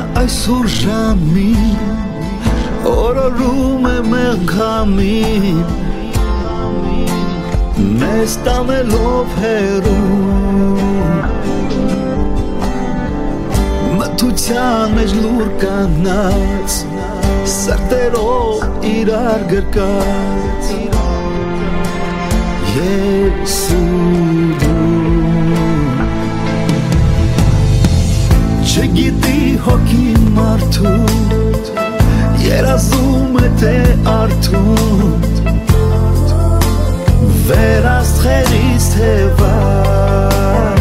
այսօր ժամին օրորում է մեղքամին մեզ տանելով հեռու մթության մեջ լուր կանած սրտերով իրար գրկած ես ու դու չգիտի հոգին մարդուտ երազում է թե արթուն վերաստղերից թևար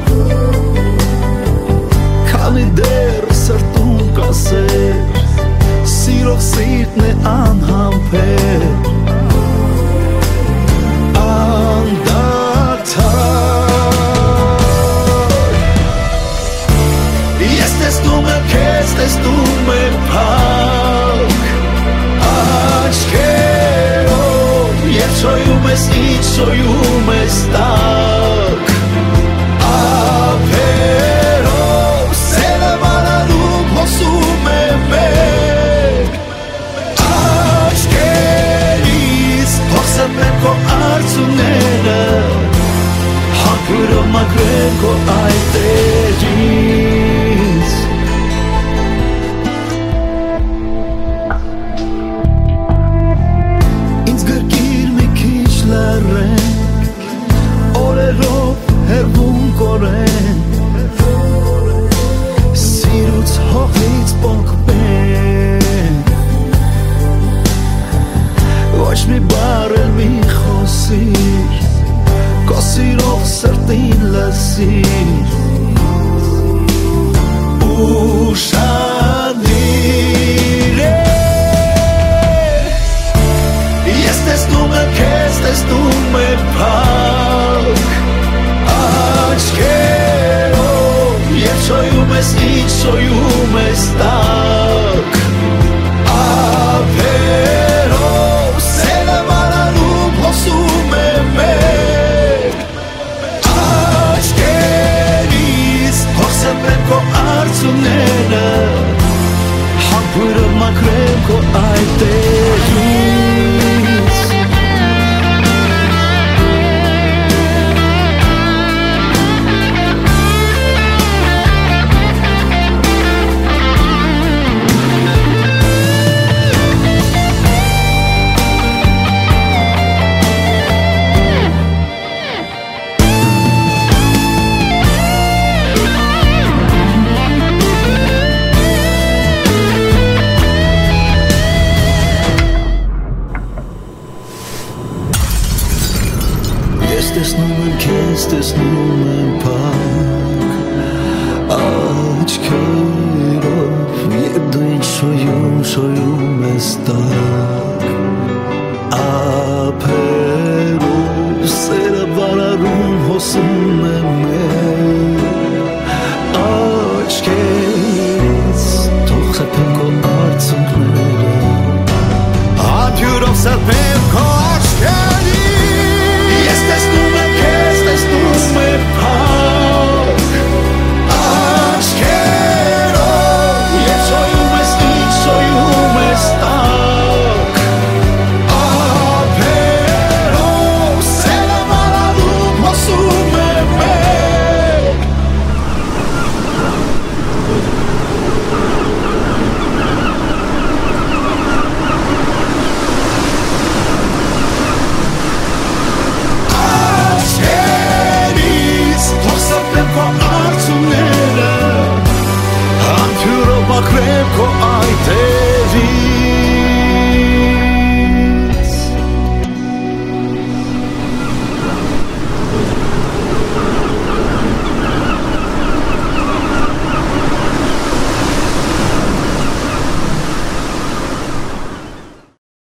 քանի դեռ սրտում կասեր սիրող սիրտն է անհամբեր տեսնում եմ փակ աչքերով և շոյում ես ինչ շոյում ես տակ ափերով սերը վարարում հոսում է մեր աչքերից փոխսեմ եմ քո արցունները հանգուրով մաքրեմ քո այտերից օրերով հեռվում կորեն սիրուց հողից պոկվեն ոչ մի բառ էլ մի խոսիր քո սիրող սրտին լսիր ուշադիր ես տեսնում եմ քեզ տեսնում եմ փակ աչքերով և շոյում ես ինչ շոյում ես տակ ափերով սերը վարարում հոսում է մեր աչքերից փոխսեմ եմ քո արցունները հանգուրը մաքրեմ քո այտերից տեսնում եմ քեզ տեսնում եմ փակ աչքերով և դու ինչ շոյում ես տակ ափերով սերը վարարում հոսում է մեր աչքերից թող խփեն քո արցունքները ափյուրով սրբեն